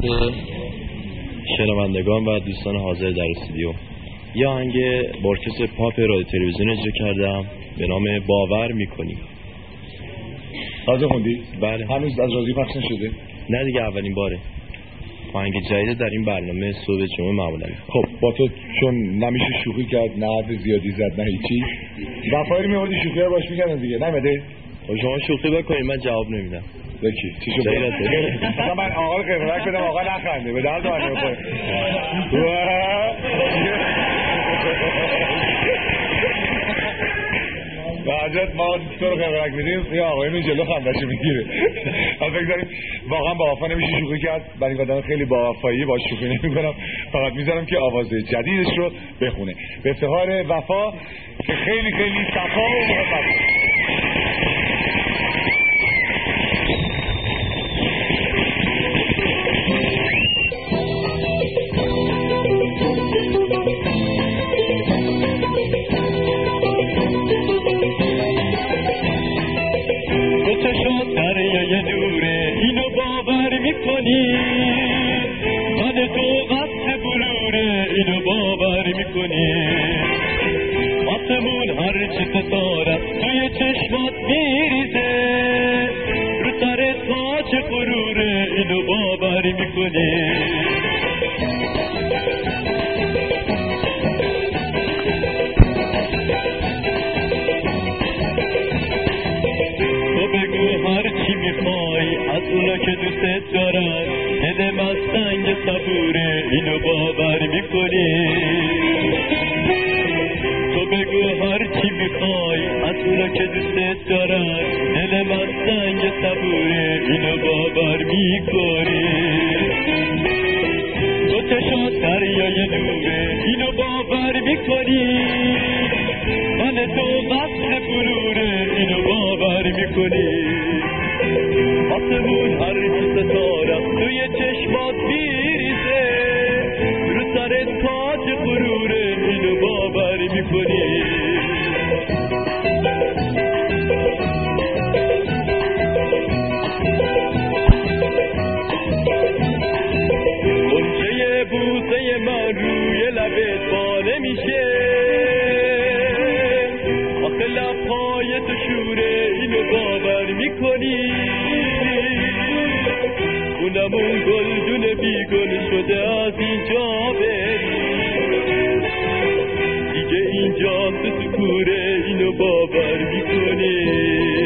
شنوندگان و دوستان حاضر در استودیو، یه آهنگ با ارکستر پاپ رادیو تلویزیون اجرا کردم به نام باور میکنی. تازه خوندی؟ بله. هنوز از رادیو پخش نشده؟ نه دیگه، اولین باره. آهنگ جدید در این برنامه صبح جمعه معمولا. خب با تو چون نمیشه شوخی کرد، نه حرف زیادی زد، نه هیچی، وفایی رو میوردی شوخی رو باش میکردن دیگه، نمیده؟ خب شما شوخی بکنید، من جواب نمیدم. بکی چی شد؟ مثلا من آقا رو قیمرک بدم، آقا نخنده، به درد من نمیخوره. حضرت ما تو رو قیمرک میدیم، یا آقای می جلو خندشو میگیره. از بگذاریم واقعا با وفا نمیشه شوخی کرد، برای این قدم خیلی با وفایی با شوخی نمی کنم، فقط میذارم که آواز جدیدش رو بخونه به افتخار وفا که خیلی خیلی صفا و محبت. دریای نوره اینو باور میکنی، من تو قصد بلوره اینو باور میکنی، آسمون هر چی ستاره توی چشمات میریزه، رو سر تاج غروره اینو باور میکنی. از اونا که دوست دارن دلم از سنگ صبوره اینو باور میکنی. تو بگو هر چی میخوای از اونا که دوست دارن دلم از سنگ صبوره اینو باور میکنی. تو چشات دریای نوره اینو باور میکنی، من تو قصد بلوره اینو باور میکنی، آسمون هر چی ستارم توی چشمات میریزه، رو سر تاج غروره اینو باور میکنی. غنچه بوسه من روی لبت بانه میشه، آخه لبهای تو شوره اینو باور میکنی، اونمون گلدون بیگل شده از اینجا بری، دیگه اینجا تو سکوره اینو باور میکنی.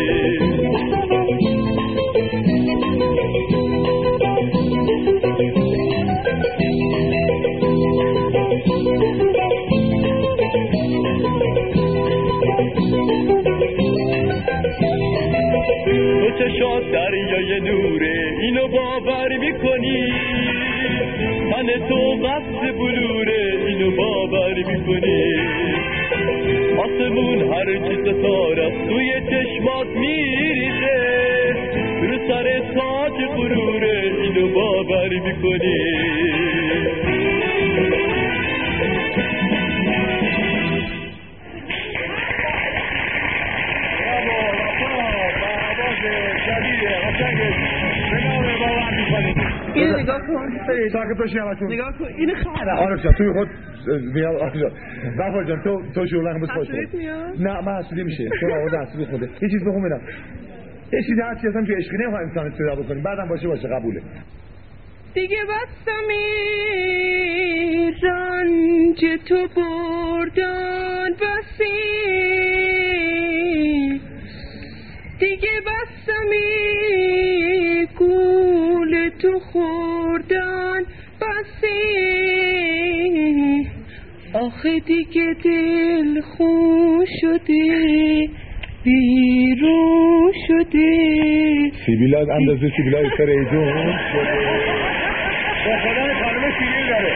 تو چشات دریای نوره اینو باور میکنی، من تو قصد بلوره اینو باور میکنی، آسمون هر چی ستاره توی چشمات میریزه، رو سر تاج غروره اینو باور میکنی. اینو نگاه کن، ساکت باشی همتون، نگاه کن، اینو خرم آرف جان توی خود میاد. آرف جان وفا جان تو شروع نکن، بس خوش نه من حسودی میشه، تو آواز حسودی خوده. یه چیز بخون ببینم، یه چیزی هرچی هستم که عشقی نمیخوایم انسان استفاده بکنیم، بعدم باشه قبوله. دیگه بستم رنج تو بردن بسی، دیگه بستم گول تو خوردن بسی، آخه دیگه دل خون شده بیرون شده، سیبیلات اندازه سیبیلای فریدون شده. با خدا خانم سیبیل داره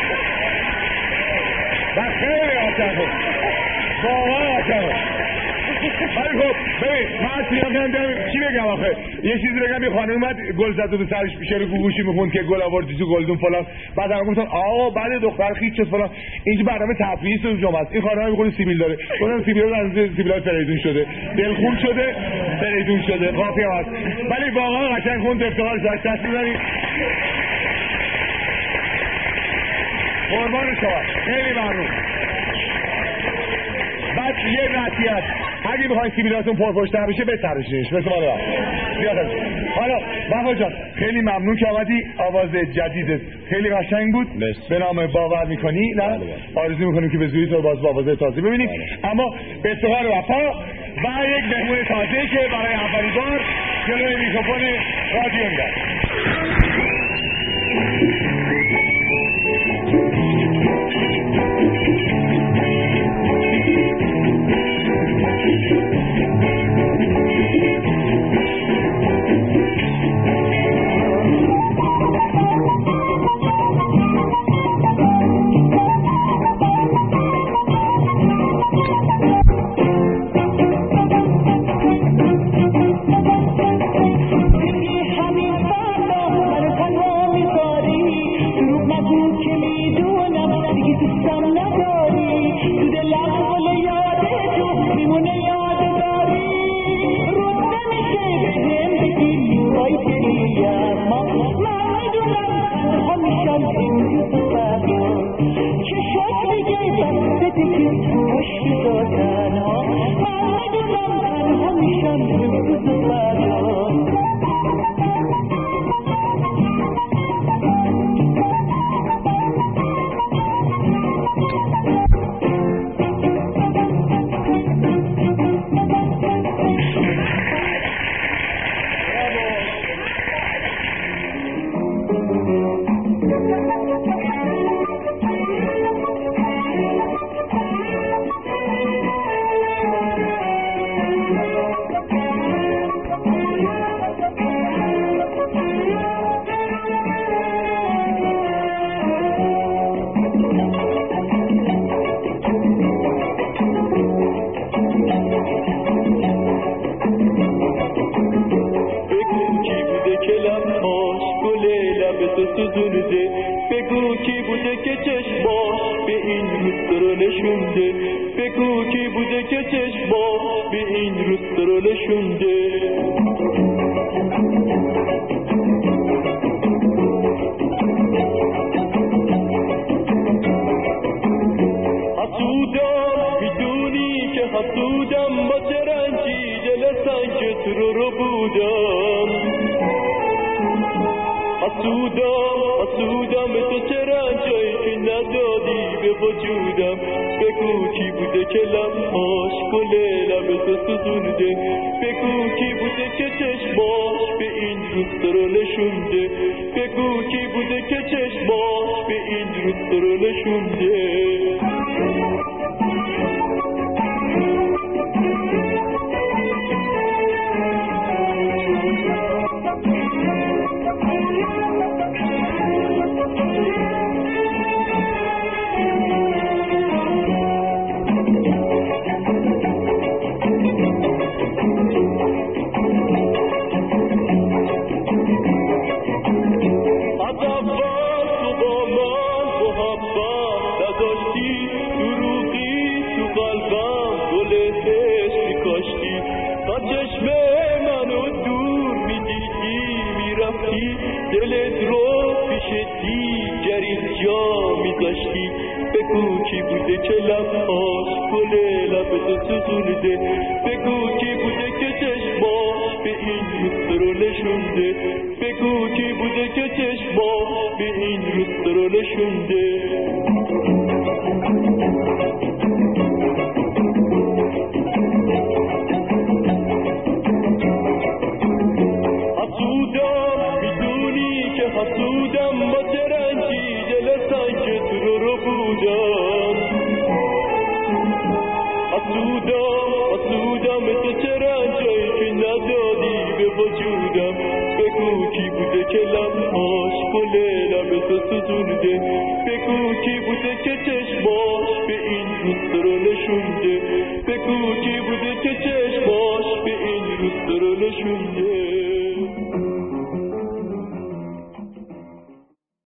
و خیلی آتنه، واقعا آتنه. خیلی خب ببین من از سیاه کنم چی بگم آخه، یه چیزی بگم. یه خانم اومد گل زد و به سرش شعر گوگوشی میخوند که گل آوردی تو گلدون فلان، بعد هم گفتن آقا بعد دختر خیچ شد فلان، اینجا برنامه تفریحی تو جمعه است. این خانم میگه سیبیل داره، گفتم سیبیل رو از سیبیلای فریدون شده، دلخون شده فریدون شده، قافیه هست. ولی واقعا قشنگ خوند، افتخار داشت. دست بزنید. قربان شما، خیلی ممنون. بعد یه نصیحت، اگه بخواین سیبیلاتون پرپشت‌تر بشه بترشینش مثل ما دارم. حالا وفا جان خیلی ممنون که آمدی. آواز جدیدت خیلی قشنگ بود. به نام باور میکنی. نه آرزو میکنیم که به زودی تو باز با آواز تازه ببینیم. اما به افتخار وفا و یک مهمون تازه که برای اولین بار جلوی میکروفون رادیو میاد. بگو کی بوده که چشماش به این روستا رو نشونده، بگو کی بوده که چشماش به این روستا رو نشونده. حسودم میدونی که حسودم، با چه رنجی دل سنگت رو بودم. حسودم تو چه رنجایی که ندادی به وجودم. بگو کی بوده که لبهاش گل لب تو سوزونده، بگو کی بوده که چشماش به این روستا رو نشونده، بگو کی بوده که چشماش به این روستا رو نشونده. بگو کی بوده که لبهاش گل لب تو سوزونده، بگو کی بوده که چشماش به این روستا رو نشونده، بگو کی بوده که چشماش به این روستا رو نشونده. حسودم میدونی که حسودم، با چه رنجی دل سنگت رو بودم. حسودم تو چه رنجایی که ندادی به وجودم. بگو کی بوده که لبهاش گل لب تو سوزونده، بگو کی بوده که چشماش به این روستا رو نشونده، بگو کی بوده که چشماش به این روستا رو نشونده.